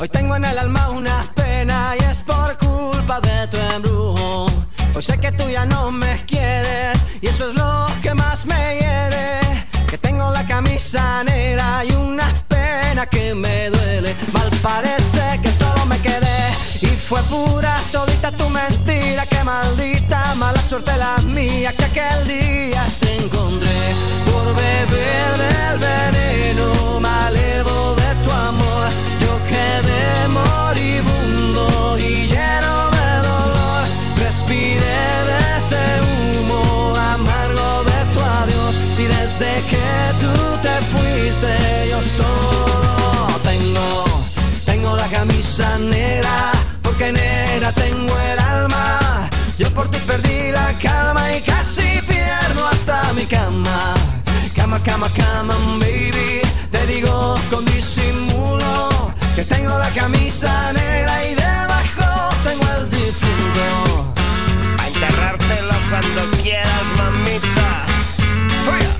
Hoy tengo en el alma una pena y es por culpa de tu embrujo. Hoy sé que tú ya no me quieres y eso es lo que más me hiere. Que tengo la camisa negra y una pena que me duele. Mal parece que solo me quedé y fue pura todita tu mentira. Qué maldita mala suerte la mía que aquel día te encontré. Por beber del veneno malevo de tu amor, yo quedé moribundo y lleno de dolor. Respiré de ese humo amargo de tu adiós y desde que tú te fuiste yo solo tengo la camisa negra, porque negra tengo el alma. Yo por ti perdí la calma y casi pierdo hasta mi cama. Cama, cama, cama, baby. Te digo con disimulo que tengo la camisa negra y debajo tengo el difunto. A enterrártelo cuando quieras, mamita. ¡Fuera!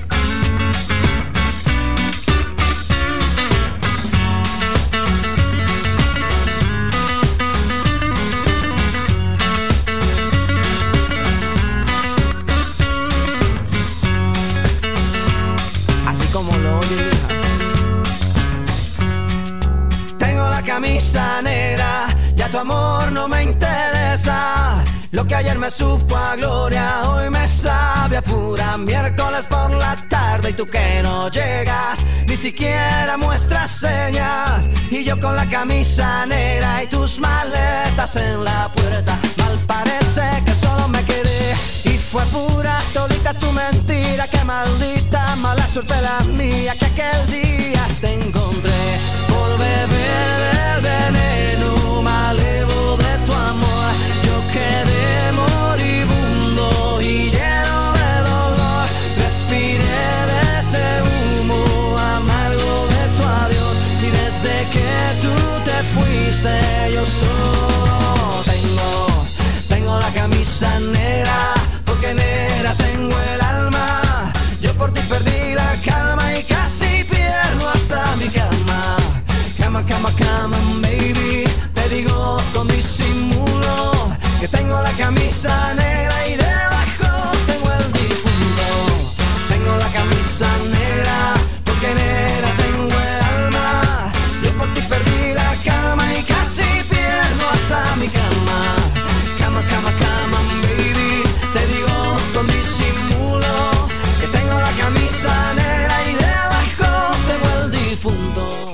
Como lo oye, tengo la camisa negra, ya tu amor no me interesa. Lo que ayer me supo a gloria, hoy me sabe a pura. Miércoles por la tarde y tú que no llegas, ni siquiera muestras señas. Y yo con la camisa negra y tus maletas en la puerta. Mal parece que solo me quedé y fue pura todita tu mentira. Qué maldita mala suerte la mía que aquel día te encontré. Por beber del veneno malevo de tu amor, yo quedé moribundo y lleno de dolor. Respiré de ese humo amargo de tu adiós y desde que tú te fuiste yo solo tengo la camisa negra, porque negra tengo el alma. Yo por ti perdí la calma y casi pierdo hasta mi cama. Cama, cama, cama, baby. Te digo con disimulo que tengo la camisa negra y debajo tengo el difunto. Tengo la camisa negra, porque negra tengo el alma. Yo por ti perdí la calma y casi pierdo hasta mi cama. Cama, cama, cama, baby. Te digo con disimulo que tengo la camisa negra y debajo tengo el difunto.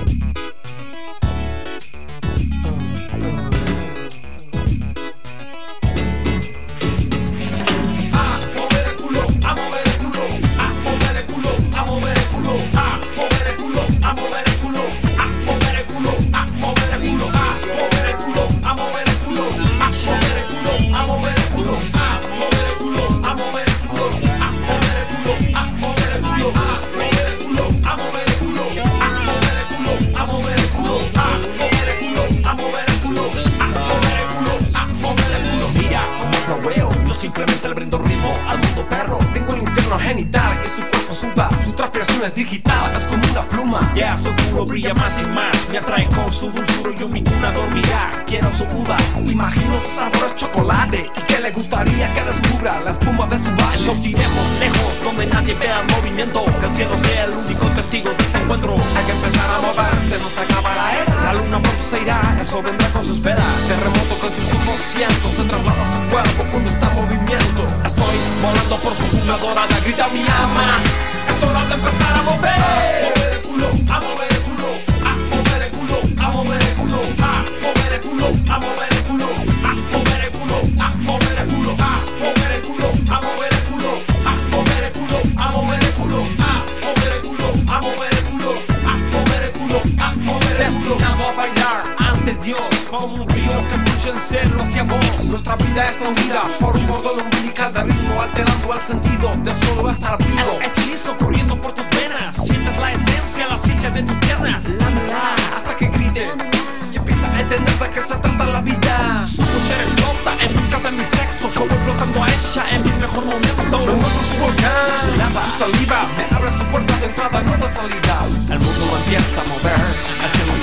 Simplemente le brindo ritmo al mundo perro. Tengo el infierno genital y su cuerpo suda. Su transpiración es digital, es como una pluma. Ya su culo brilla más y más. Me atrae con su dulzura y yo mi cuna dormirá. Quiero su uva, imagino su sabor es chocolate. Y que le gustaría que descubra la espuma de su valle. Nos iremos lejos, donde nadie vea el movimiento. Que el cielo sea el único testigo de este encuentro. Hay que empezar a moverse, nos acaba la era. La luna pronto se irá, eso vendrá con sus velas. Terremoto con sus ojos cientos, se traslada a su cuerpo cuando está en movimiento. Estoy volando por su jungla dorada, grita mi alma. Es hora de empezar a mover. A mover el culo, a mover el culo, a mover el culo, a mover el culo, a mover el culo, a mover el culo, a mover el culo, a mover el culo, a mover el culo, a mover el culo, a mover el culo, a mover el culo, a mover el culo, a mover el culo, a mover el culo, a mover el culo. Destinado a bailar ante Dios, como un río que fluye en celo hacia vos. Nuestra vida es movida por un cordón umbilical de ritmo, alterando el sentido de solo estar vivo. El hechizo corriendo por tus venas, sientes la esencia, la ciencia de tus piernas. Lámela hasta que grite y empieza a entender de qué se trata la vida. Su mujer explota en busca de mi sexo. Yo voy flotando a ella en mi mejor momento. Me muestro su volcán, su lava, su saliva me abre su puerta de entrada, no de salida. El mundo empieza a mover, el cielo se empieza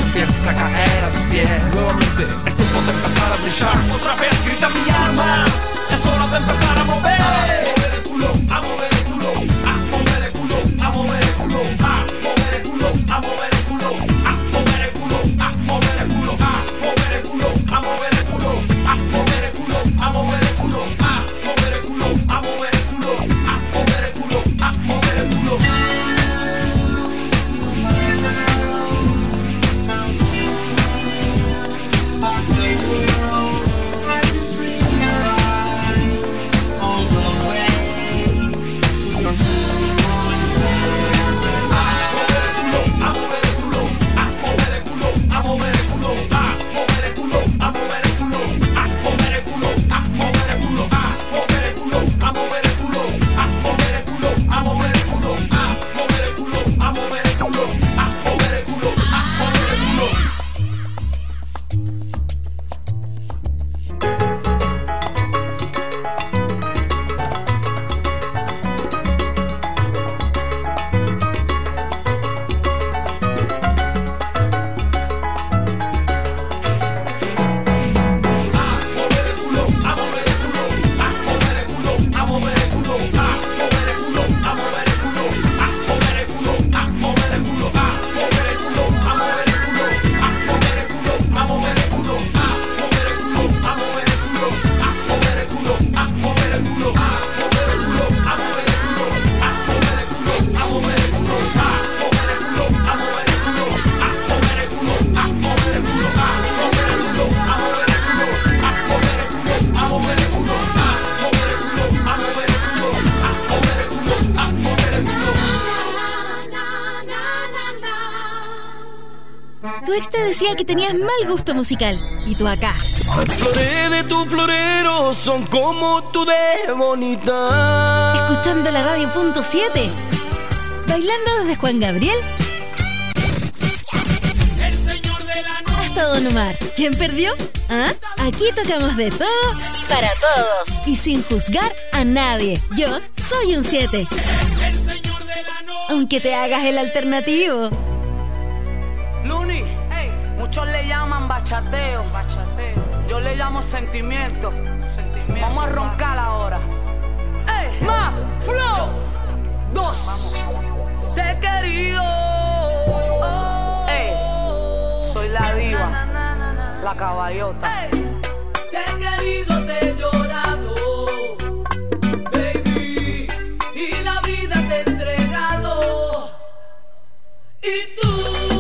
empieza a caer a tus pies. Nuevamente es tiempo de empezar a brillar. Otra vez grita mi alma, es hora de empezar a mover. A mover el culo, a mover el culo, a mover el culo, a mover el culo, a mover el culo, a mover el culo, a mover el culo, a mover el culo, a mover el culo, a mover el culo, a mover el culo, a mover el culo, a mover el culo, a mover el culo, a mover el culo, a mover el culo. Tu ex te decía que tenías mal gusto musical. Y tú acá. Las flores de tu florero son como tú de bonita. Escuchando la radio punto 7. Bailando desde Juan Gabriel El señor de la noche. hasta Don Omar. ¿Quién perdió? ¿Ah? Aquí tocamos de todo para todos. Y sin juzgar a nadie. Yo soy un 7. El señor de la noche. Aunque te hagas el alternativo. Luni, hey, muchos le llaman bachateo. Yo le llamo sentimiento. Vamos a roncar ahora. Hey, más flow. 2. Te he querido. Hey, soy la diva, la caballota. Hey, te he querido, te he llorado, baby, y la vida te he entregado. Y tú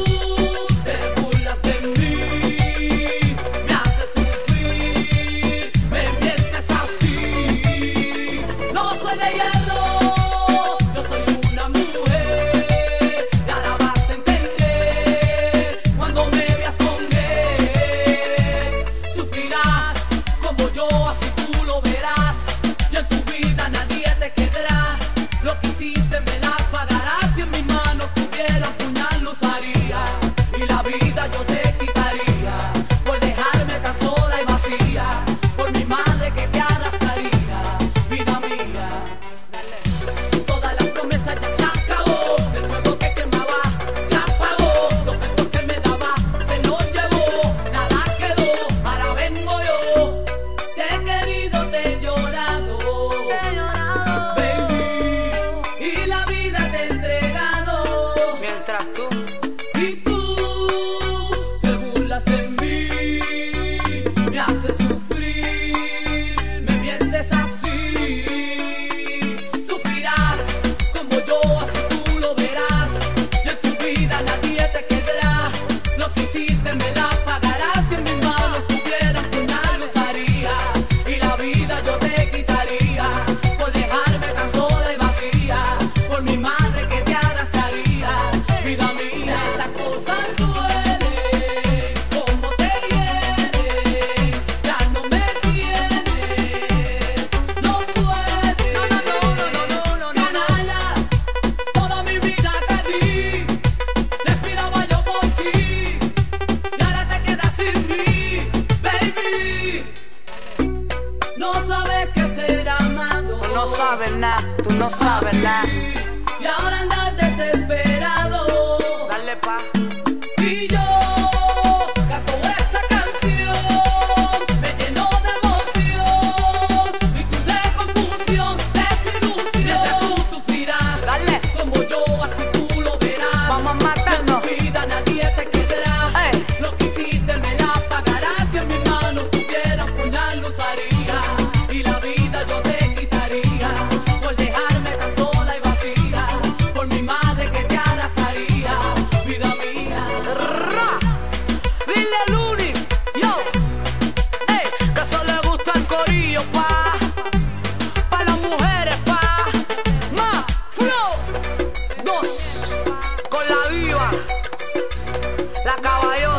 sabes nada, tú no sabes nada. Y ahora andas desesperado. Dale pa. Y yo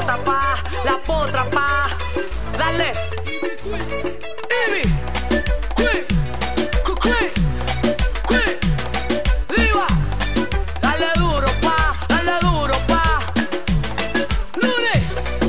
bota pa, la potra pa. Dale. Ivy. Quick. Diva. Dale duro pa, dale duro pa. Lunes.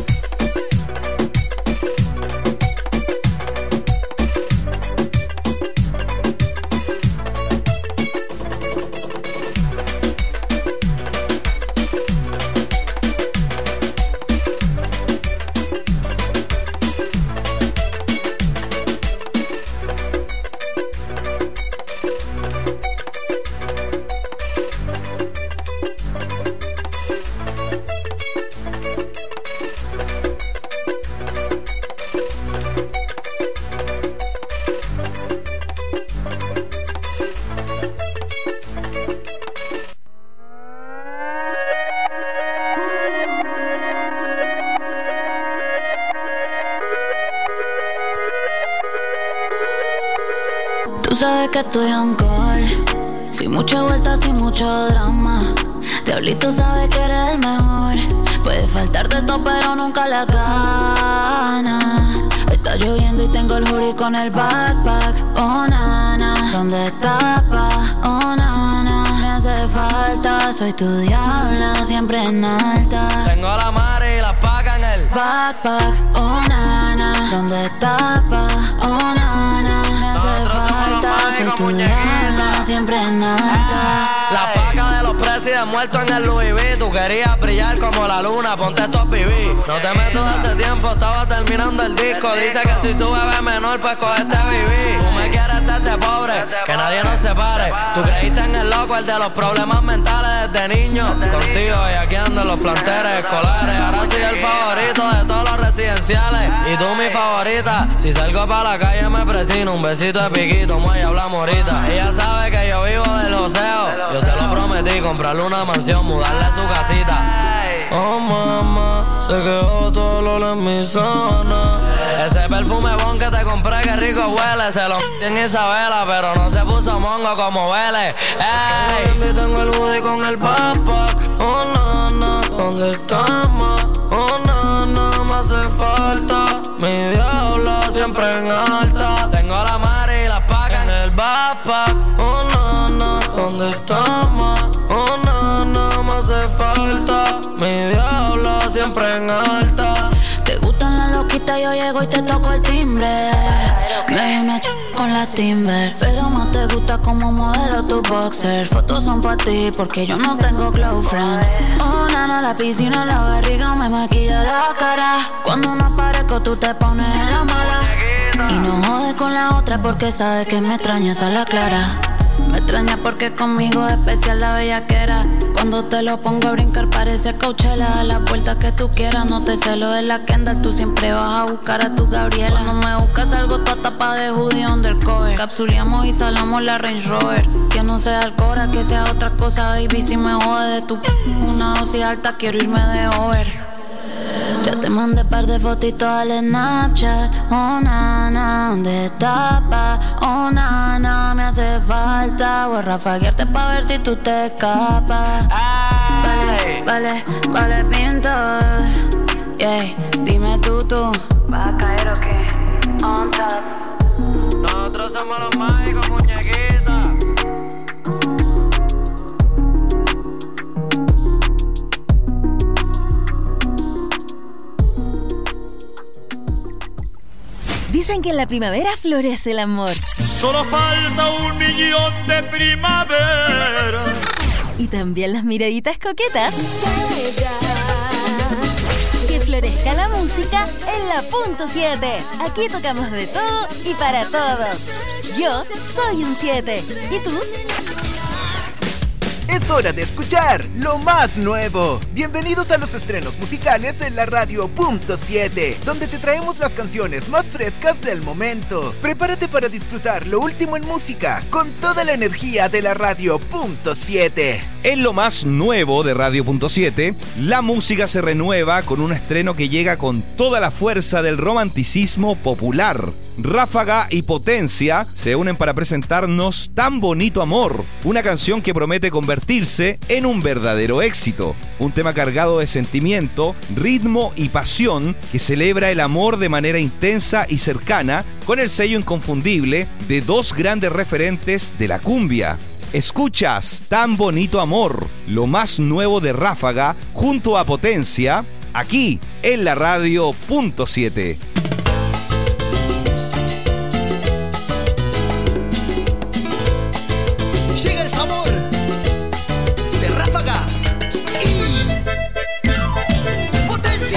Tú sabes que estoy on call, sin mucha vuelta, sin mucho drama. Diablito sabe que eres el mejor. Puede faltarte todo pero nunca la gana. Está lloviendo y tengo el hoodie con el backpack. Oh nana, ¿dónde está pa? Oh nana, me hace falta. Soy tu diabla, siempre en alta. Tengo la mare y la paga en el backpack. Oh nana, ¿dónde está pa? Oh nana, me hace falta. Soy tu diabla, siempre en alta. La paga de los presidentes muertos en el Louis V. Tú querías brillar como la luna, ponte estos BB. No te meto de hace tiempo, estaba terminando el disco. Dice que si sube ve menor, pues coge este BB. Tú me quieres desde pobre, que nadie nos separe. Tú creíste en el loco, el de los problemas mentales desde niño. Contigo y aquí ando en los planteles escolares. Ahora soy el favorito de todos los residenciales. Y tú mi favorita. Si salgo pa' la calle me presino. Un besito de piquito, muelle, hablamos ahorita. Ella sabe que yo vivo del joseo. Yo se lo prometí, comprarle una mansión, mudarle a su casita. Oh mamá, se quedó todo lo en mi zona. Ese perfume bon que te compré, que rico huele. Se lo en Isabela, pero no se puso mongo como huele. Ey, tengo el hoodie con el backpack. Oh nana, ¿dónde estamos? Oh nana, me hace falta. Mi diablo siempre en alta. Tengo la mare y la paga en el backpack. Oh nana, ¿dónde estamos? Oh nana, me hace falta. Mi diablo siempre en alta. Te gustan las loquitas, yo llego y te toco el timbre. Me vi una con la Timber, pero más te gusta como modelo tu boxer. Fotos son pa' ti porque yo no tengo close friend. Oh nana, la piscina, la barriga me maquilla la cara. Cuando no aparezco tú te pones en la mala. Y no jodes con la otra porque sabes que me extrañas a la clara. Me extraña porque conmigo es especial la bellaquera. Cuando te lo pongo a brincar parece Coachella. A la vuelta que tú quieras, no te celo de la Kendall. Tú siempre vas a buscar a tu Gabriela. Cuando me buscas algo toda tapa de hoodie undercover. Capsuleamos y salamos la Range Rover. Que no sea Alcora, que sea otra cosa, baby. Si me jode de tu una dosis alta, quiero irme de over. Ya te mandé par de fotitos al Snapchat. Oh nana, ¿dónde está pa? Oh nana, me hace falta. Voy a rafaguearte pa' ver si tú te escapas. Vale, pintos. Yeah, dime tú. ¿Vas a caer o qué? On top. Nosotros somos los mágicos, muñequitas. Dicen que en la primavera florece el amor. Solo falta 1.000.000 de primavera. Y también las miraditas coquetas. Que florezca la música en la punto 7. Aquí tocamos de todo y para todos. Yo soy un 7. ¿Y tú? Es hora de escuchar lo más nuevo. Bienvenidos a los estrenos musicales en la Radio Punto 7, donde te traemos las canciones más frescas del momento. Prepárate para disfrutar lo último en música con toda la energía de la Radio Punto 7. En lo más nuevo de Radio Punto 7, la música se renueva con un estreno que llega con toda la fuerza del romanticismo popular. Ráfaga y Potencia se unen para presentarnos Tan Bonito Amor, una canción que promete convertirse en un verdadero éxito. Un tema cargado de sentimiento, ritmo y pasión que celebra el amor de manera intensa y cercana, con el sello inconfundible de dos grandes referentes de la cumbia. Escuchas Tan Bonito Amor, lo más nuevo de Ráfaga junto a Potencia, aquí en la Radio .7. Llega el sabor de Ráfaga y Potencia.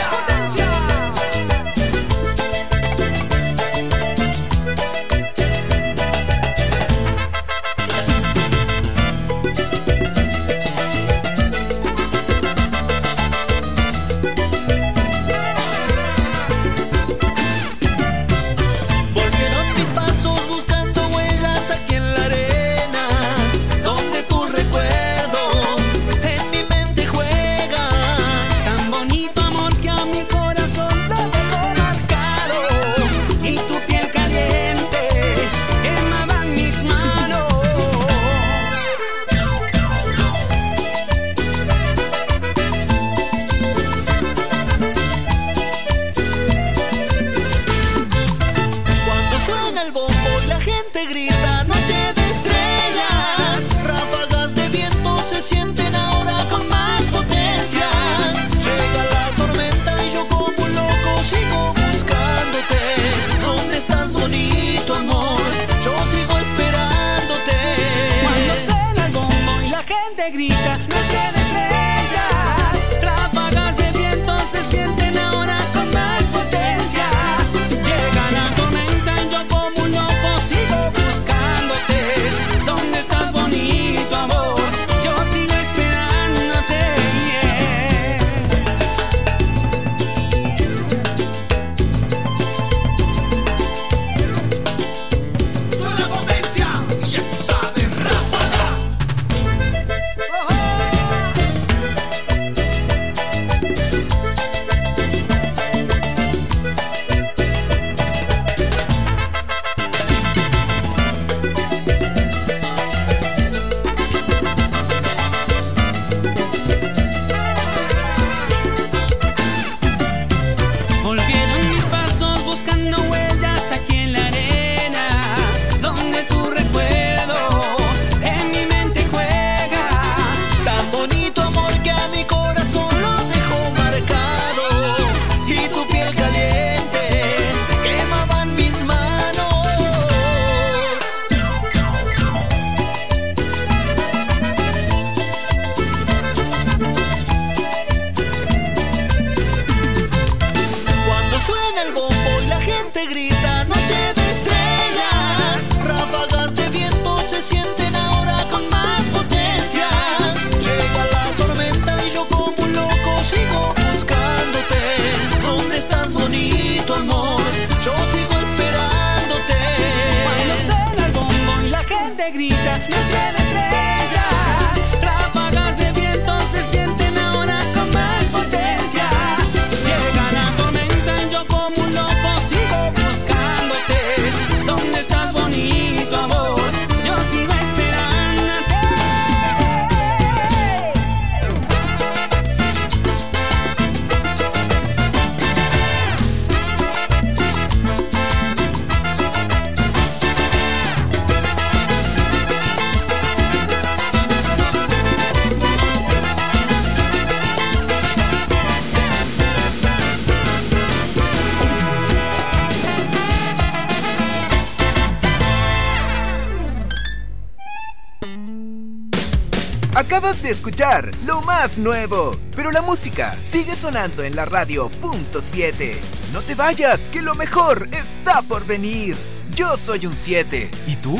Acabas de escuchar lo más nuevo, pero la música sigue sonando en la Radio .7. No te vayas, que lo mejor está por venir. Yo soy un 7. ¿Y tú?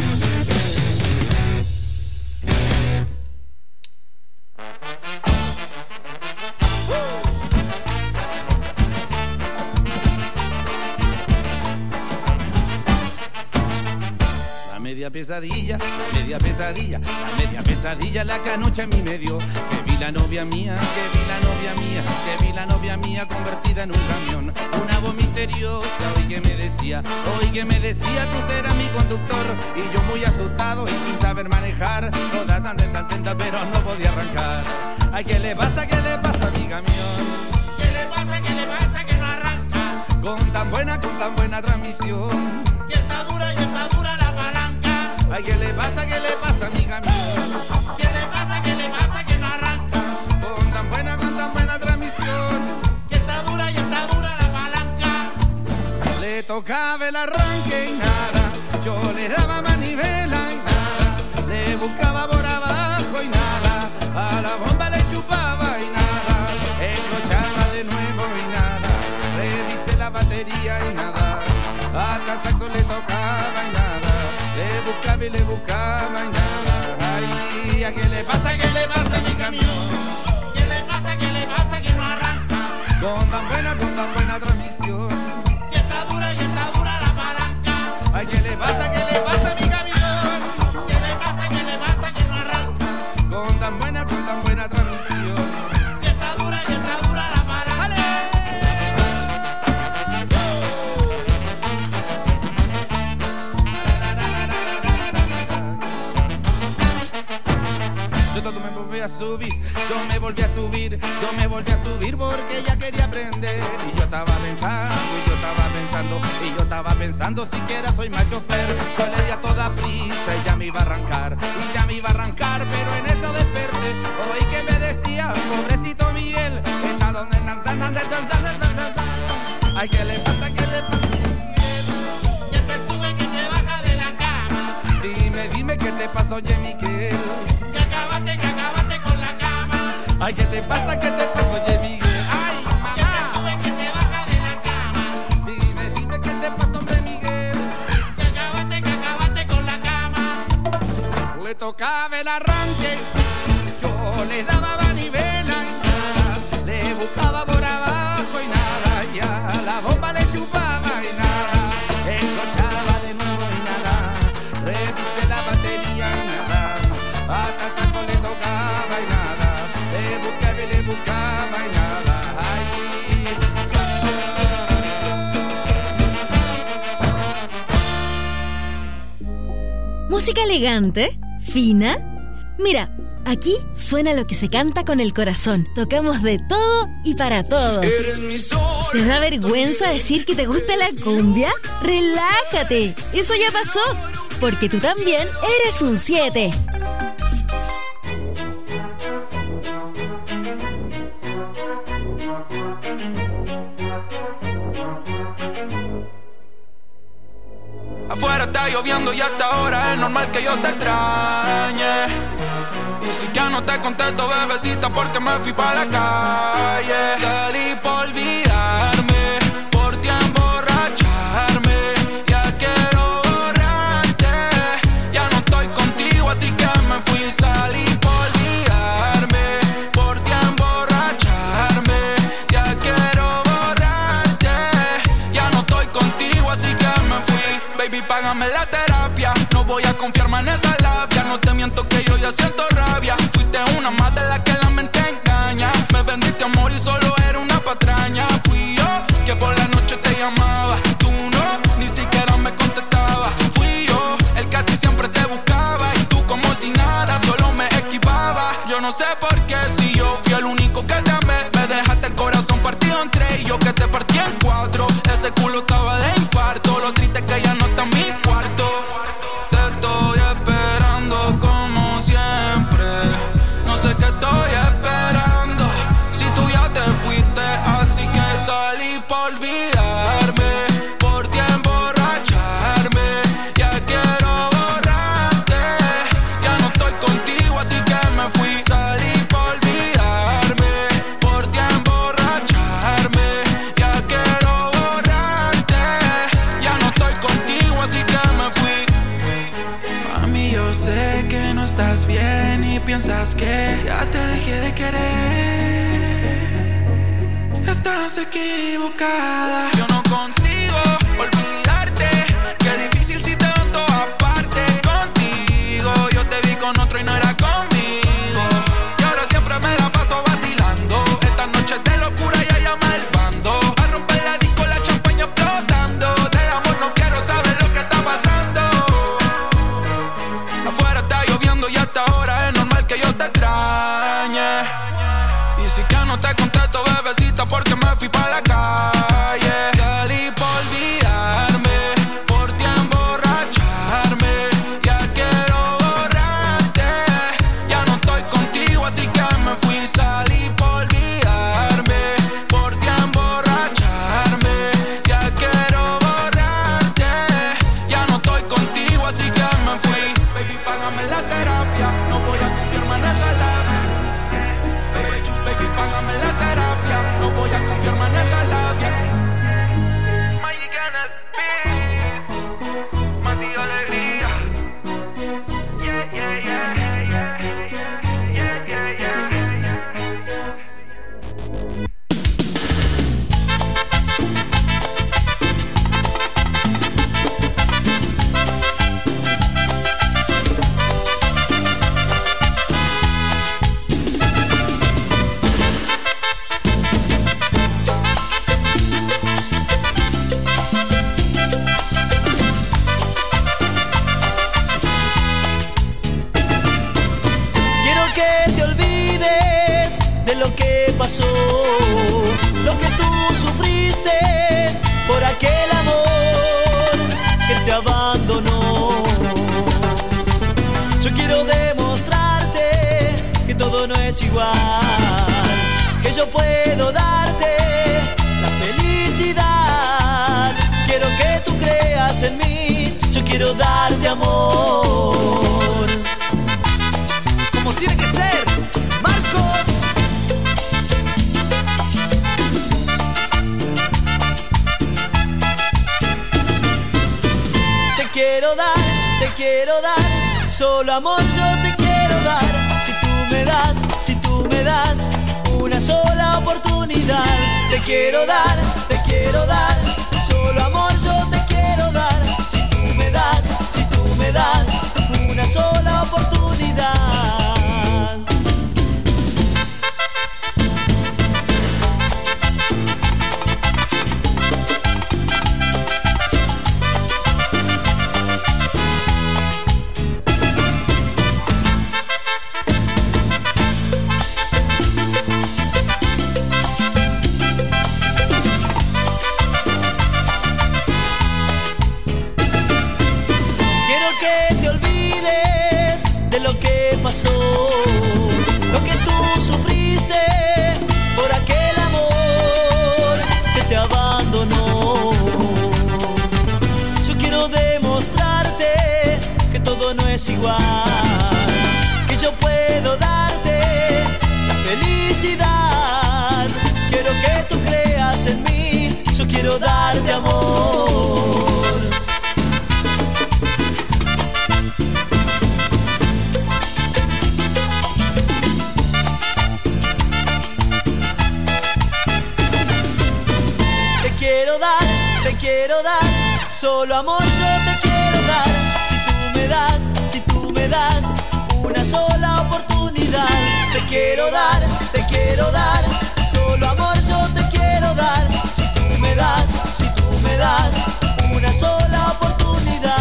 Media pesadilla, la media pesadilla, la canocha en mi medio. Me vi la novia mía, que vi la novia mía, que vi la novia mía convertida en un camión. Una voz misteriosa, hoy que me decía, tú serás mi conductor. Y yo muy asustado y sin saber manejar, toda tan tenta, pero no podía arrancar. Ay, ¿qué le pasa a mi camión? ¿Qué le pasa que no arranca? Con tan buena transmisión. Y está dura la palanca. Ay, ¿qué le pasa a mi camión? ¿Qué le pasa que no arranca? Con tan buena transmisión. Y está dura la palanca. Le tocaba el arranque y nada. Yo le daba manivela y nada. Le buscaba por abajo y nada. A la bomba le chupaba y nada. Encrochaba de nuevo y nada. Revisé la batería y nada. Hasta el saxo le tocaba y nada. Le buscaba y nada. Ay, ¿a qué le pasa a mi camión? ¿Qué le pasa que no arranca? Con tan buena transmisión. Y está dura la palanca. Ay, ¿qué le pasa a mi camión? ¿Qué le pasa que no arranca? Con tan buena transmisión. Y está dura la palanca. ¡Ale! Yo me volví a subir porque ella quería aprender. Y yo estaba pensando, siquiera soy mal chofer. Yo le di a toda prisa y ya me iba a arrancar, pero en eso desperté. Oí que me decía, pobrecito Miguel, está donde ay, ¿qué le pasa? Que te sube, que te baja de la cama. Dime qué te pasó, oye Miguel. Que acabaste con la cama. Ay, ¿qué te pasa, oye Miguel? Ay, mamá. Que te sube, que te baja de la cama. Dime qué te pasó, hombre Miguel. Que acabaste con la cama. Le tocaba el arranque, yo le daba manivela y nada. Le buscaba por abajo y nada. Ya la bomba le chupaba y nada. Encontraba de nuevo y nada. Revisé la batería y nada. Hasta el saxo le tocaba y nada. Le buscaba y nada. Ay. Música elegante, fina. Mira, aquí suena lo que se canta con el corazón. Tocamos de todo y para todos. ¿Te da vergüenza decir que te gusta la cumbia? ¡Relájate! Eso ya pasó, porque tú también eres un 7. Afuera está lloviendo y hasta ahora es normal que yo te extrañe. Y si ya no te contesto, bebecita, porque me fui pa' la calle. Salí por olvidarme, por ti emborracharme. Ya quiero borrarte, ya no estoy contigo, así que me fui. Salí por olvidarme, por ti emborracharme. Ya quiero borrarte, ya no estoy contigo, así que me fui. Baby, págame la terapia, no voy a confiar más en esa labia. No te miento que yo ya siento rabia. Fuiste una más de la que la mente engaña. Me vendiste amor y solo era una patraña. Fui yo que por la noche te llamaba. Tú no, ni siquiera me contestabas. Fui yo el que a ti siempre te buscaba. Y tú como si nada, solo me esquivaba. Yo no sé por qué, si yo fui el único que te amé. Me dejaste el corazón partido en tres y yo que te partí en cuatro. Ese culo estaba de infarto. Lo triste es que ya no está en mi cuarto. Te estoy esperando como siempre. No sé qué estoy esperando, si tú ya te fuiste. Así que salí por olvidarme, por ti emborracharme. Ya quiero borrarte, ya no estoy contigo, así que me fui. Salí por olvidarme, por ti emborracharme. Ya quiero borrarte, ya no estoy contigo, así que me fui. Mami, yo sé que no estás bien y piensas que ya te dejé de querer. Estás equivocada. Yo no consigo olvidarte. Qué difícil si te veo en todas partes. Contigo yo te vi con otro y no era conmigo. Y ahora siempre me la igual, que yo puedo darte la felicidad. Quiero que tú creas en mí, yo quiero darte amor. Como tiene que ser, Marcos. Te quiero dar, solo amor yo te quiero dar. Si tú me das una sola oportunidad. Te quiero dar, solo amor yo te quiero dar. Si tú me das una sola oportunidad. Pasó, lo que tú sufriste por aquel amor que te abandonó. Yo quiero demostrarte que todo no es igual, que yo puedo darte la felicidad. Quiero que tú creas en mí, yo quiero darte amor. Te quiero dar, solo amor yo te quiero dar. Si tú me das una sola oportunidad. Te quiero dar, solo amor yo te quiero dar. Si tú me das una sola oportunidad.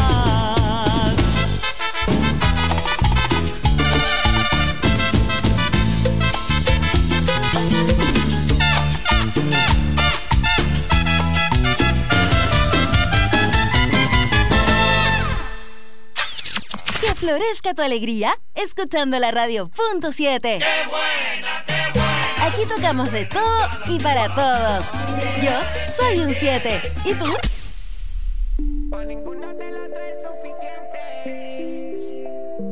Florezca tu alegría escuchando la radio .7. ¡Qué buena, qué buena! Aquí tocamos de todo y para todos. Yo soy un 7. ¿Y tú? Para ninguna de las dos es suficiente.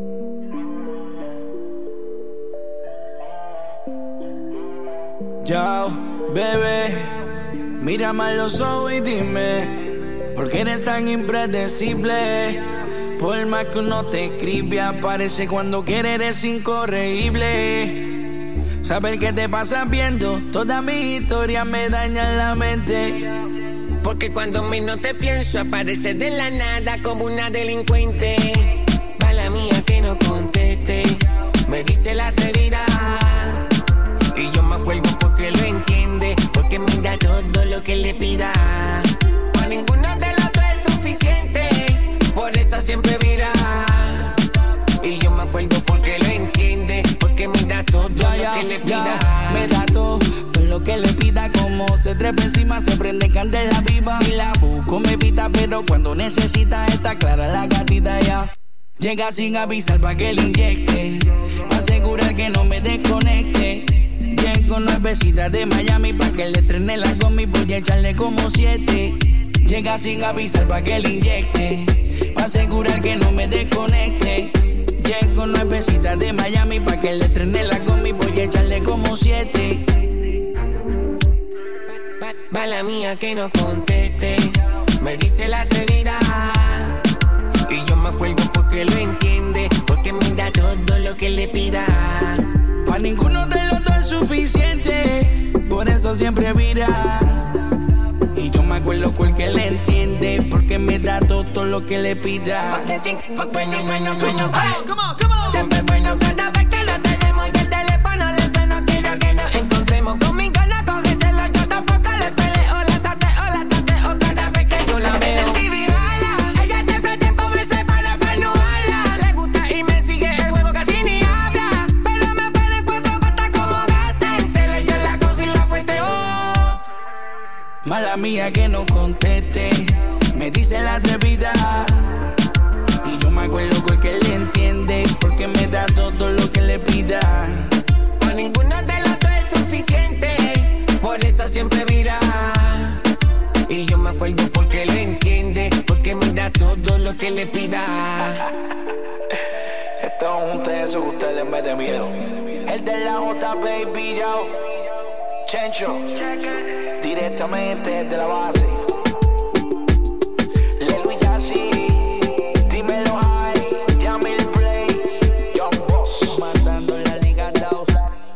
Yo, bebé, mírame a los ojos y dime, ¿por qué eres tan impredecible? Por más que uno te escribe, aparece cuando quiere, eres incorregible. Saber qué te pasa viendo toda mi historia me daña la mente. Porque cuando menos te pienso, aparece de la nada como una delincuente. Mala mía que no conteste, me dice la atrevida. Y yo me acuerdo porque lo entiende, porque me da todo lo que le pida. Para ninguna de las dos es suficiente, por eso siempre vira. Y yo me acuerdo porque lo entiende, porque me da todo lo que le pida. Me da todo lo que le pida, como se trepa encima, se prende candela viva. Si la busco me pita, pero cuando necesita está clara la gatita ya. Llega sin avisar pa' que le inyecte, pa' asegurar que no me desconecte. Llego nuevecita de Miami pa' que le estrene la gomi, voy a echarle como 7. Llega sin avisar pa' que le inyecte, pa' asegurar que no me desconecte. Llego nuevecita de Miami pa' que le estrene la gomi, voy a echarle como 7. Mala mía que no conteste, me dice la atrevida. Y yo me acuerdo porque lo entiende, porque me da todo lo que le pida. Pa' ninguno de los dos es suficiente, por eso siempre vira. Y yo me acuerdo porque le entiende, porque me da todo lo que le pida. Bueno, siempre bueno cada vez que lo tenemos y el teléfono le suena. Quiero que nos encontremos, conmigo no cógeselo, yo tampoco le peleo. La sateo, la tateo cada vez que yo la veo. Vivi jala, ella siempre tiempo me separa pa' no hablar. Le gusta y me sigue el juego, casi ni habla, pero me pone en 4 patas como gata. En celo yo la cojo y la fueteo. Mala mía que no conteste, me dice la atrevida. Y yo me acuerdo porque le entiende, porque me da todo lo que le pida. Por Pa' ninguna de las dos es suficiente, por eso siempre vira. Y yo me acuerdo porque lo entiende, porque me da todo lo que le pida. Estamos juntos en eso que usted les mete miedo. El de la J, baby, yo. Chencho, directamente desde la base. Lelo y Yassi, dímelo high, Yamil Blaze, Young Boss. Matando la Liga 2.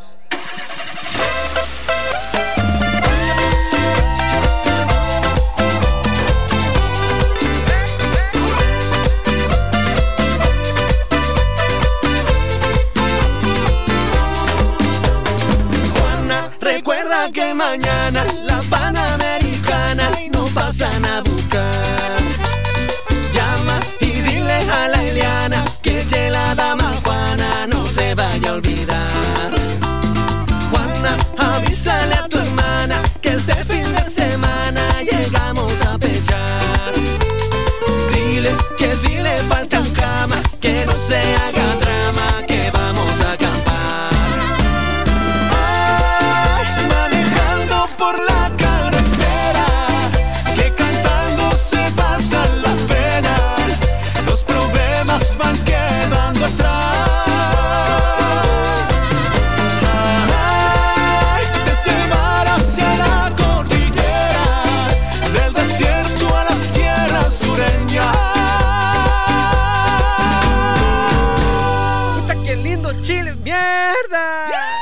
Recuerda que mañana la Panamericana no pasan a buscar. Llama y dile a la Eliana que la dama Juana no se vaya a olvidar. Juana, avísale a tu hermana que este fin de semana llegamos a pechar. Dile que si le faltan cama, que no se haga drama, que vamos a acampar. Por la carretera, que cantando se pasa la pena, los problemas van quedando atrás. Ay, desde el mar hacia la cordillera, del desierto a las tierras sureñas. Puta, qué lindo Chile, mierda.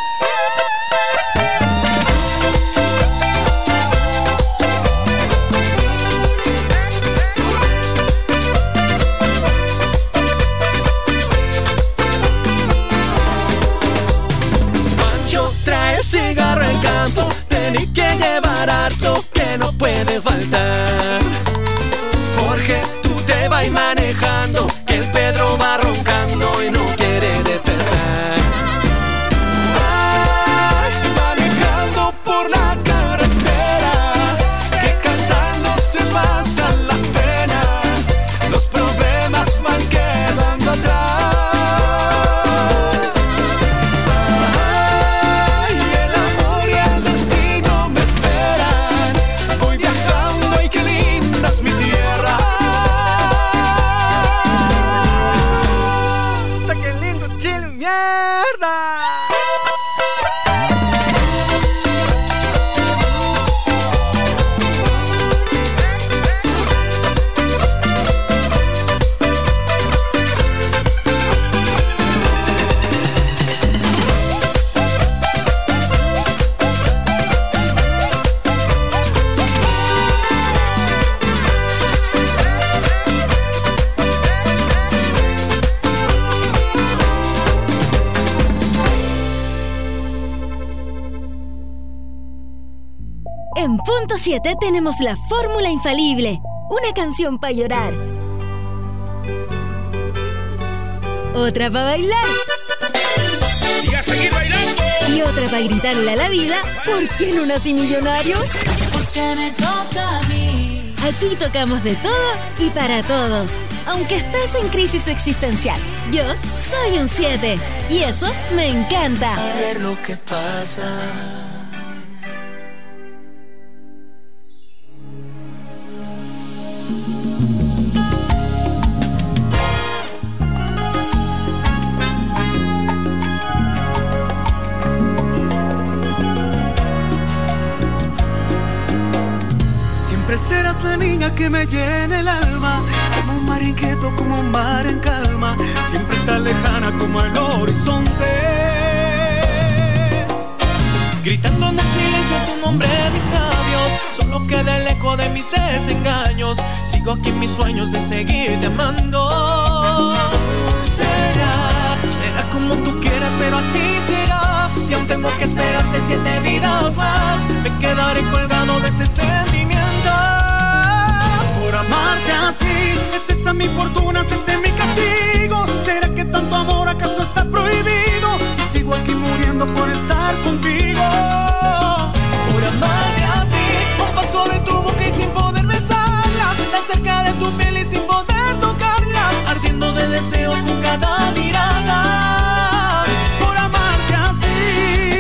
Cigarro en campo, tenés que llevar harto que no puede faltar. Jorge, tú te vas manejando, que el Pedro va roncando y no quiere despertar. Ay, manejando por la carretera, que cantando se pasan las penas, los problemas van quedando atrás. En Punto 7 tenemos la fórmula infalible. Una canción para llorar. Otra para bailar. Y a seguir bailando. Y otra para gritarle a la vida: ¿por qué no nací millonario? Porque me toca a mí. Aquí tocamos de todo y para todos. Aunque estés en crisis existencial, yo soy un 7. Y eso me encanta. A ver lo que pasa. Serás la niña que me llena el alma, como un mar inquieto, como un mar en calma, siempre tan lejana como el horizonte. Gritando en el silencio tu nombre en mis labios, solo queda el eco de mis desengaños. Sigo aquí en mis sueños de seguirte amando. Será como tú quieras, pero así será. Si aún tengo que esperarte 7 vidas más, me quedaré colgado de este sentimiento. Por amarte así, es esa mi fortuna, es ese mi castigo. ¿Será que tanto amor acaso está prohibido? Y sigo aquí muriendo por estar contigo. Por amarte así, a un paso de tu boca y sin poder besarla, tan cerca de tu piel y sin poder tocarla, ardiendo de deseos con cada mirada. Por amarte así.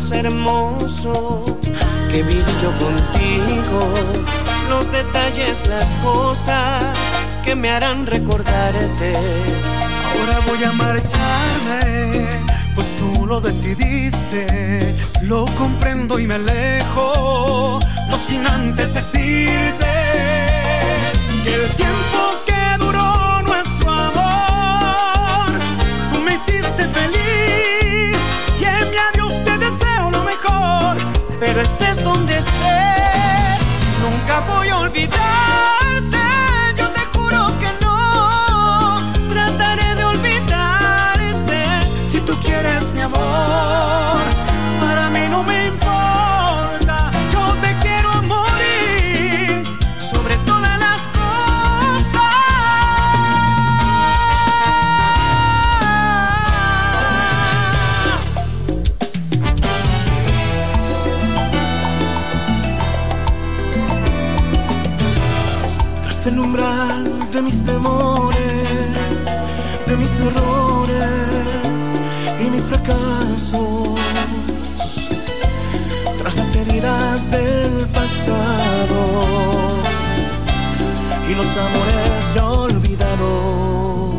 más hermoso que viví yo contigo. Los detalles, las cosas que me harán recordarte. Ahora voy a marcharme, pues tú lo decidiste. Lo comprendo y me alejo, no sin antes decirte que el tiempo que duró nuestro amor, tú me hiciste feliz y en mi adiós te deseo lo mejor. Pero estés donde estés, nunca voy a olvidarte. Yo te juro que no trataré de olvidarte. Si tú quieres mi amor, para mí no me importa. Yo te quiero morir sobre todas las cosas. Tras el umbral de mis temores, de mis errores y mis fracasos, tras las heridas del pasado y los amores ya olvidados,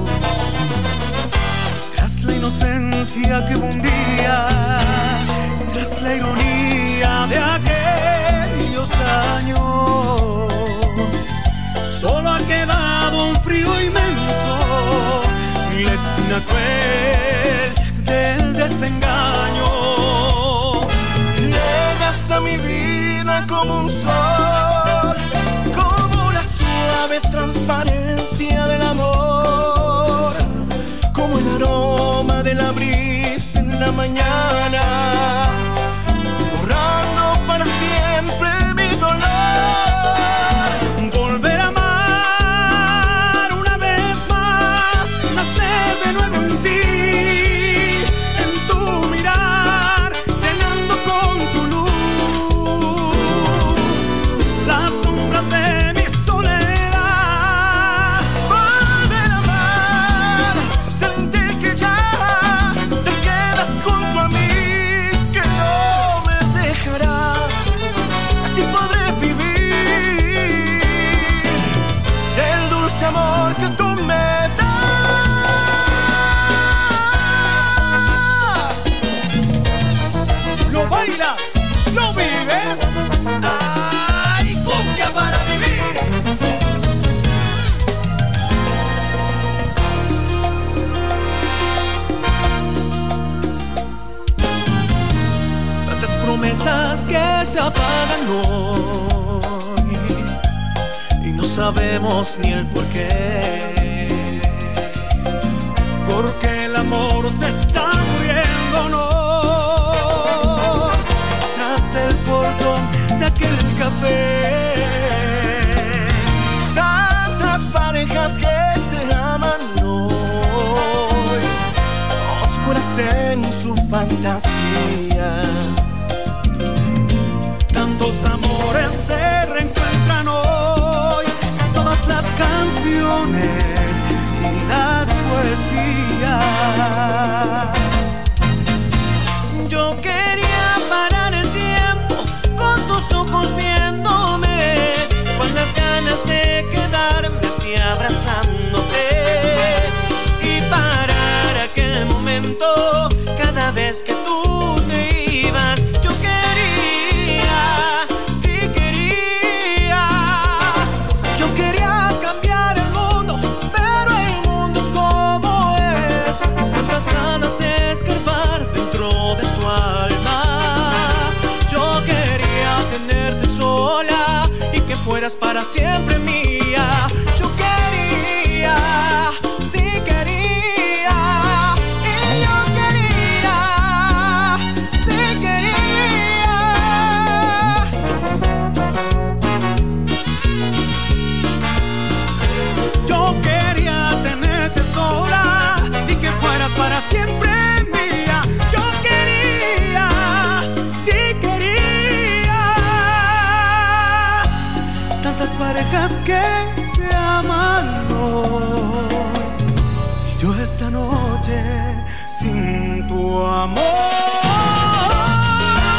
tras la inocencia que hubo un día, tras la ironía de aquellos años, solo ha quedado un frío inmenso, la espina cruel del desengaño. Llegas a mi vida como un sol, como la suave transparencia del amor, como el aroma de la brisa en la mañana, borrando para siempre mi dolor. Volver a amar una vez más, nacer de nuevo en ti, en tu mirar, llenando con tu luz las sombras de mi soledad. Volver a amar, sentir que ya te quedas junto a mí, que no me dejarás, así podré vivir el dulce amor que tú me das. ¿Lo bailas? ¿Lo vives? ¡Ay, cumbia para vivir! Tantas promesas que se apagan hoy y no sabemos ni el porqué, porque el amor se está muriendo, no. Tras el portón de aquel café, tantas parejas que se aman hoy, oscuras en su fantasía. Tantos amores se reencuentran hoy, todas las canciones y las poesías. Yo quería parar el tiempo con tus ojos viéndome, con las ganas de quedarme así abrazándote y parar aquel momento cada vez que tú te ibas. Yo quería, sí quería, yo quería cambiar el mundo, pero el mundo es como es. Tantas ganas de escarbar dentro de tu alma. Yo quería tenerte sola y que fueras para siempre mía. Yo quería, sí quería, y yo quería, sí quería. Yo quería tenerte sola y que fueras para siempre mía. Yo quería, sí quería. Tantas parejas que se aman hoy, y yo esta noche sin tu amor.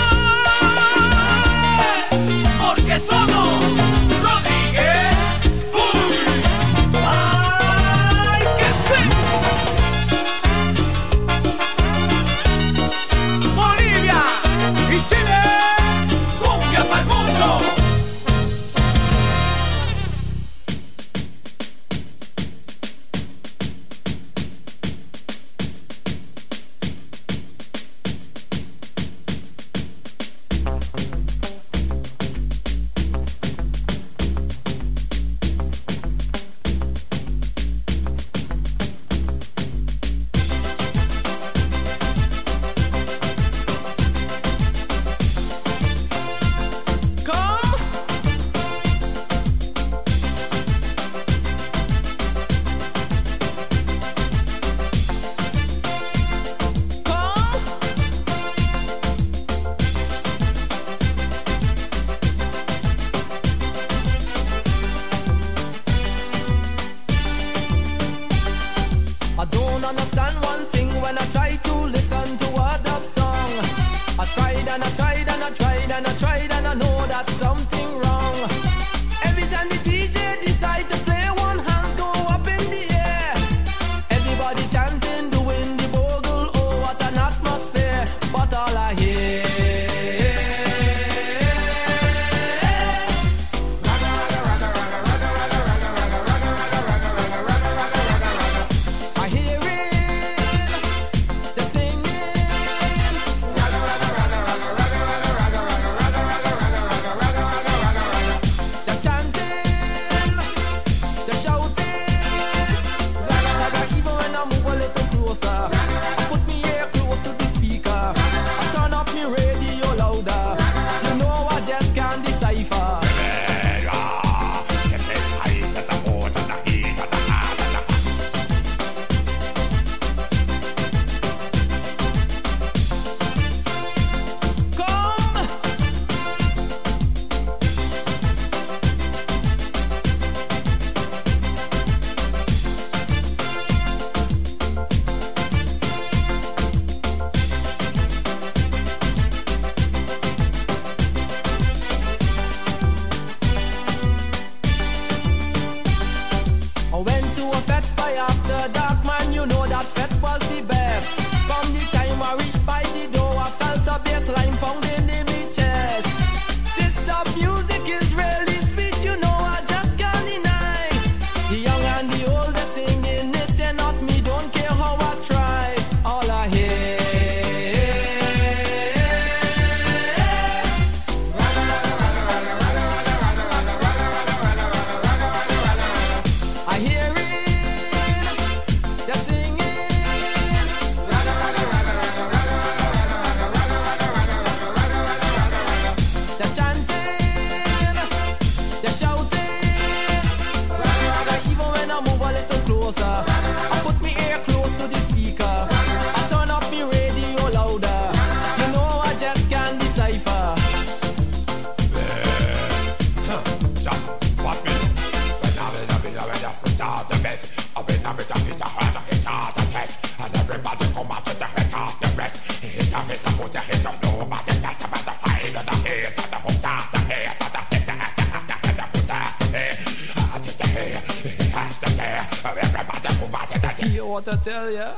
what I tell ya.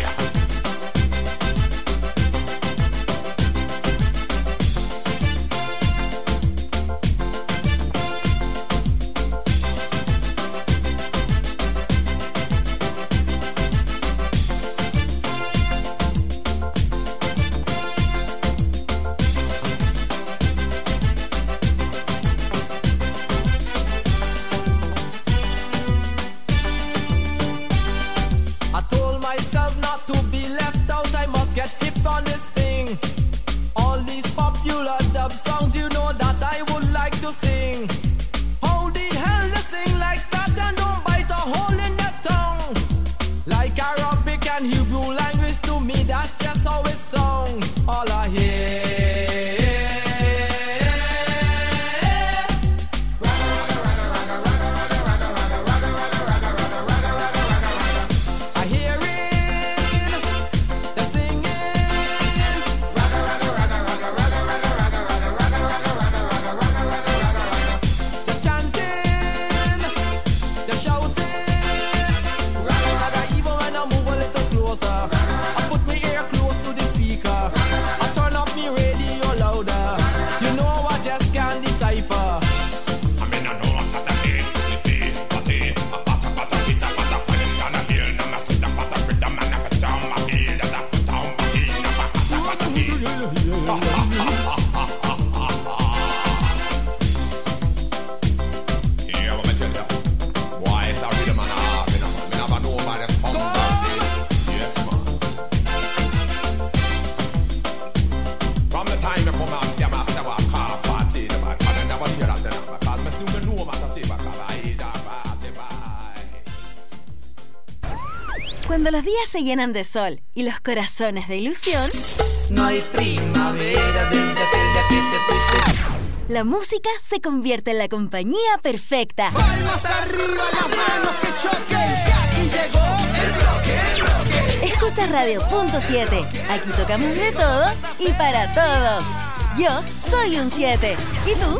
Cuando los días se llenan de sol y los corazones de ilusión, no hay primavera desde aquel día que te fuiste. La música se convierte en la compañía perfecta. Palmas arriba, las manos que choquen, que aquí llegó el bloque. Escucha Radio Punto 7. Aquí tocamos de todo y para todos. Yo soy un 7. ¿Y tú?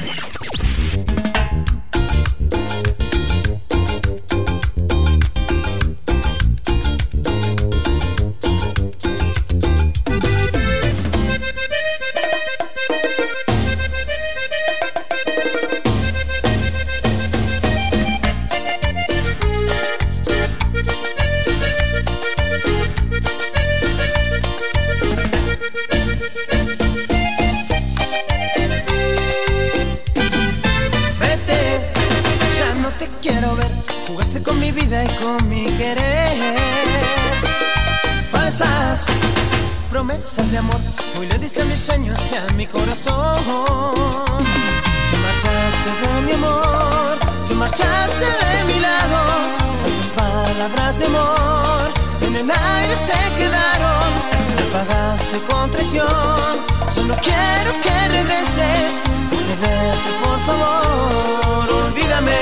Promesas de amor, hoy le diste a mis sueños y a mi corazón. Te marchaste de mi amor, te marchaste de mi lado. Tantas palabras de amor en el aire se quedaron. Me pagaste con traición, solo quiero que regreses. De verte, por favor, olvídame.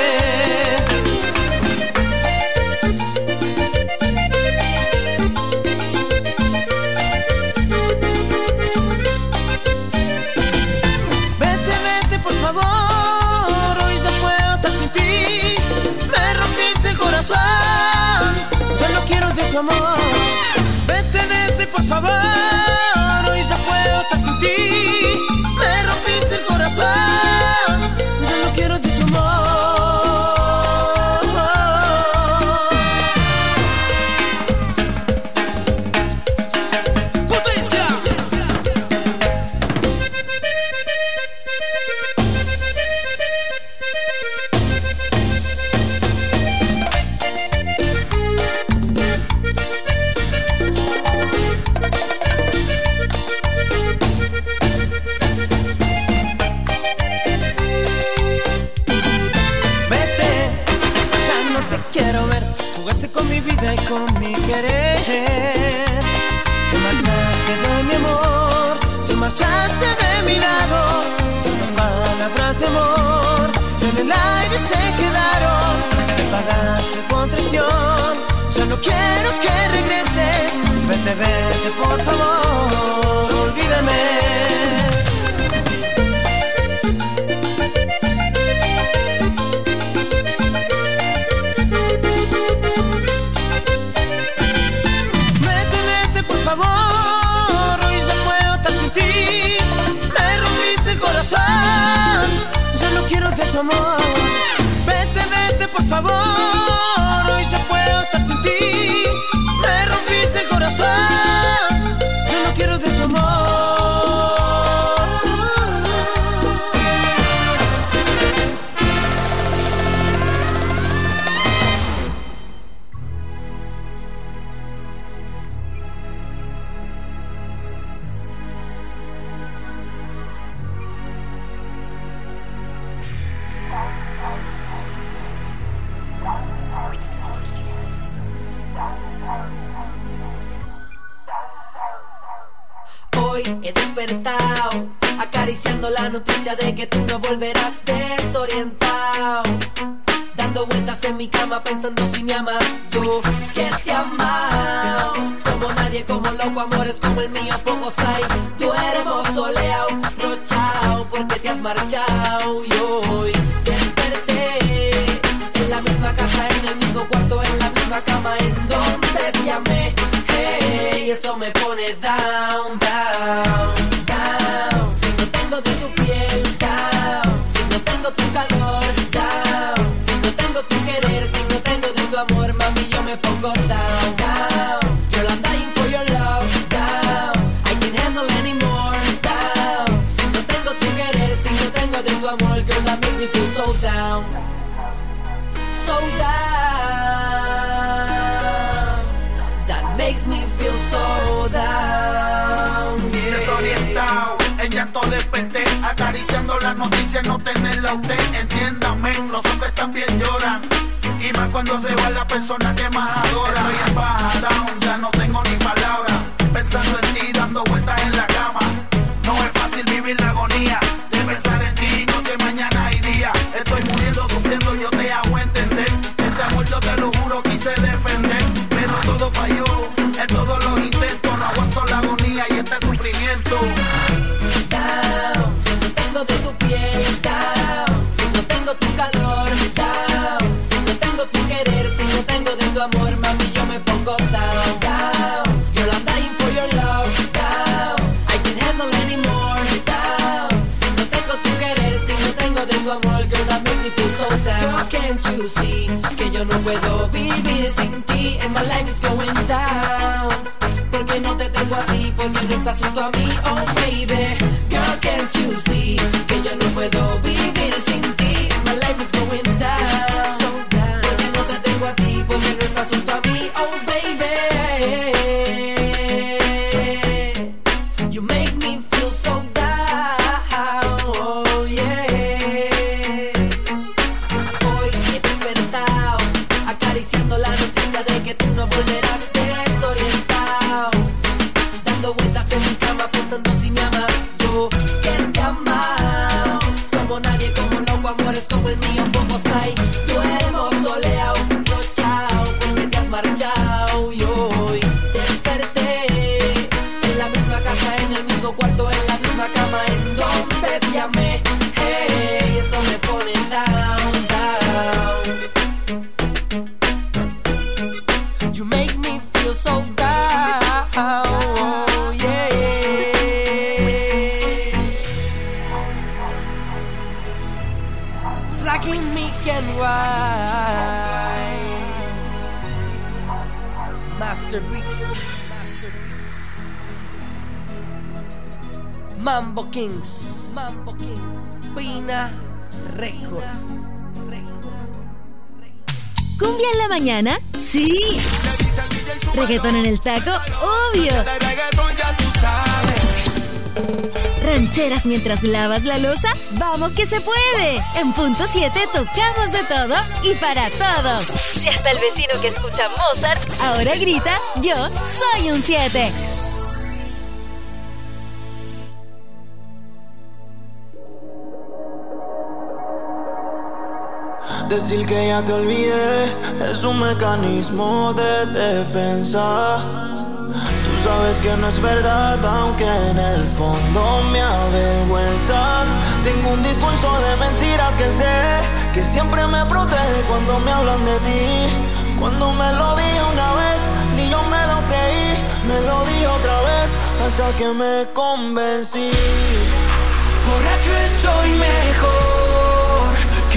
Solo quiero de tu amor. Vete, vete, por favor. Hoy ya puedo estar sin ti. Me rompiste el corazón. Solo quiero de tu amor. ¡Potencia! Y con mi querer, te marchaste de mi amor, te marchaste de mi lado. Las palabras de amor en el aire se quedaron. Me pagaste con traición, ya no quiero que regreses. Vete, vete, por favor, olvídame. tu amor. Vete, vete, por favor. Hoy ya puedo estar sin ti. Me rompiste el corazón. Yo no quiero de tu amor. Hoy he despertado acariciando la noticia de que tú no volverás, desorientado, dando vueltas en mi cama pensando si me amas. Yo que te he amado como nadie, como loco, amores como el mío pocos hay. Tú eres soleado, rochao, porque te has marchado. Y hoy desperté en la misma casa, en el mismo cuarto, en la misma cama en donde te amé. Hey, eso me pone down, down, down. Si no tengo de tu piel, down. Si no tengo tu calor, down. Si no tengo tu querer, si no tengo de tu amor, mami, yo me pongo down, down. Girl, I'm dying for your love, down. I can't handle anymore, down. Si no tengo tu querer, si no tengo de tu amor, girl, that makes me feel so down, so down. That makes me feel so down, yeah. Desorientado, en llanto desperté, acariciando las noticias, no tenerla a usted. Entiéndame, los hombres también lloran, y más cuando se va la persona que más adora. Estoy en baja, down, ya no tengo ni palabras, pensando en ti, dando vueltas en la cama. No es fácil vivir la agonía de pensar en ti, noche, mañana y día. Estoy muriendo, sufriendo, yo te hago entender. Este amor yo te lo juro, quise defender, pero todo falló, en todos los intentos. No aguanto la agonía y este sufrimiento. Down, si no tengo de tu piel, down. Si no tengo tu calor, down. Si no tengo tu querer, si no tengo de tu amor, mami, yo me pongo down, down. Girl, I'm dying for your love, down. I can't handle anymore, down. Si no tengo tu querer, si no tengo de tu amor, girl, that makes me feel so down. Girl, can't you see que yo no puedo vivir sin ti? And my life is going down. Porque no te tengo a ti, porque no estás junto a mí, oh baby. Girl, can't you see que yo no puedo vivir sin ti? My life is going down. Porque no te tengo a ti, porque no estás junto a mí, oh baby. You make me feel so down, oh yeah. Hoy he despertado acariciando la noticia de que tú no volverás, desorientado, dando vueltas en mi cama pensando si me amas. Yo que te he amado como nadie, como loco, amores como el mío pocos hay. Tú eres soleado, rochao, porque te has marchado. Y hoy desperté en la misma casa, en el mismo cuarto, en la misma cama en donde te amé. Hey, eso me pone down, down. You make me feel so down, oh yeah. Rocking me can wine. Masterpiece. Mambo Kings. Mambo Kings. Pina Record. ¿Cumbia en la mañana? ¡Sí! ¿Reggaetón en el taco? ¡Obvio! ¿Rancheras mientras lavas la loza? ¡Vamos que se puede! En Punto 7 tocamos de todo y para todos. Y hasta el vecino que escucha Mozart ahora grita: ¡yo soy un 7! Decir que ya te olvidé es un mecanismo de defensa. Tú sabes que no es verdad, aunque en el fondo me avergüenza. Tengo un discurso de mentiras que sé que siempre me protege cuando me hablan de ti. Cuando me lo dije una vez, ni yo me lo creí. Me lo dije otra vez hasta que me convencí. Borracho estoy mejor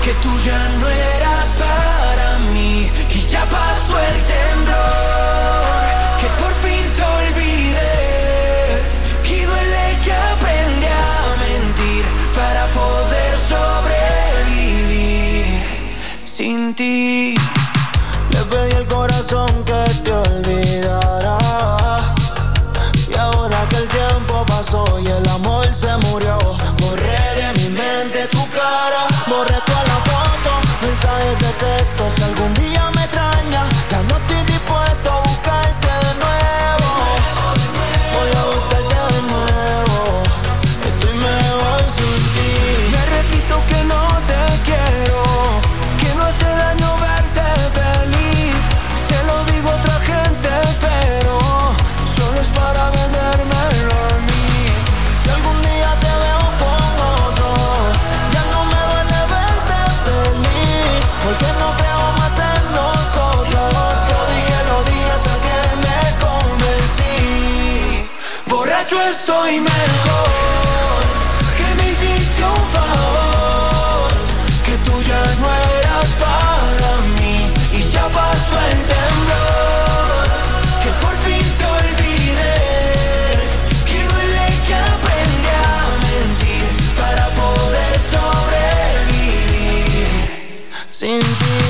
que tú ya no eras para mí y ya pasó el temblor, que por fin te olvidé, y duele que aprendí a mentir para poder sobrevivir sin ti. Le pedí al corazón que te olvidara, y ahora que el tiempo pasó y el amor se murió, borré de mi mente tu cara, borré todas las fotos, mensajes de texto. Si algún día me extrañas, ya no estoy dispuesto a buscarte de nuevo. Voy a buscarte de nuevo, estoy mejor sin ti. Me repito que no te quiero, que no hace daño verte feliz. Se lo digo a otra gente, pero solo es para vendérmelo a mí. Si algún día te veo con otro, ya no me duele verte feliz, porque no creo más en nosotros. Lo dije hasta que me convencí. Borracho estoy mejor, que me hiciste un favor, que tú ya no eras para mí y ya pasó el temblor, que por fin te olvidé, que duele que aprendí a mentir para poder sobrevivir sin ti.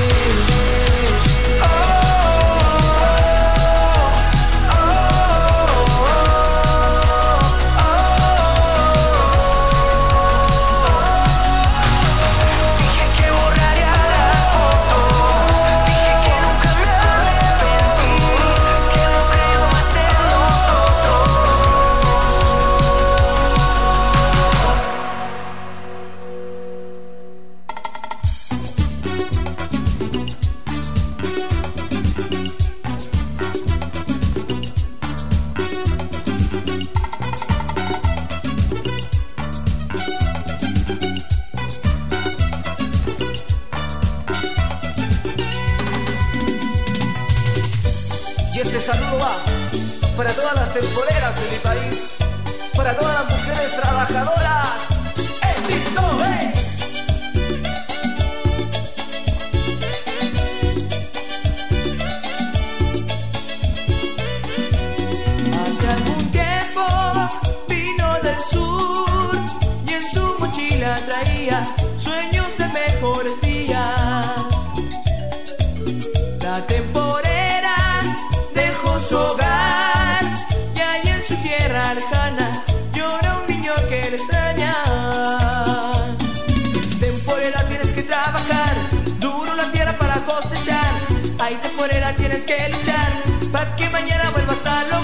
Dije que borraría las fotos, dije que nunca me arrepentí, que no creo más en nosotros. Y este saludo va para todas las temporeras de mi país, para todas las mujeres trabajadoras. ¡Hechizo, Hace algún tiempo vino del sur y en su mochila traía sueños de mejores días. La temporera dejó su hogar y ahí en su tierra lejana llora un niño que le extraña. Temporera, tienes que trabajar duro la tierra para cosechar. Ay, temporera, tienes que luchar para que mañana vuelvas a lo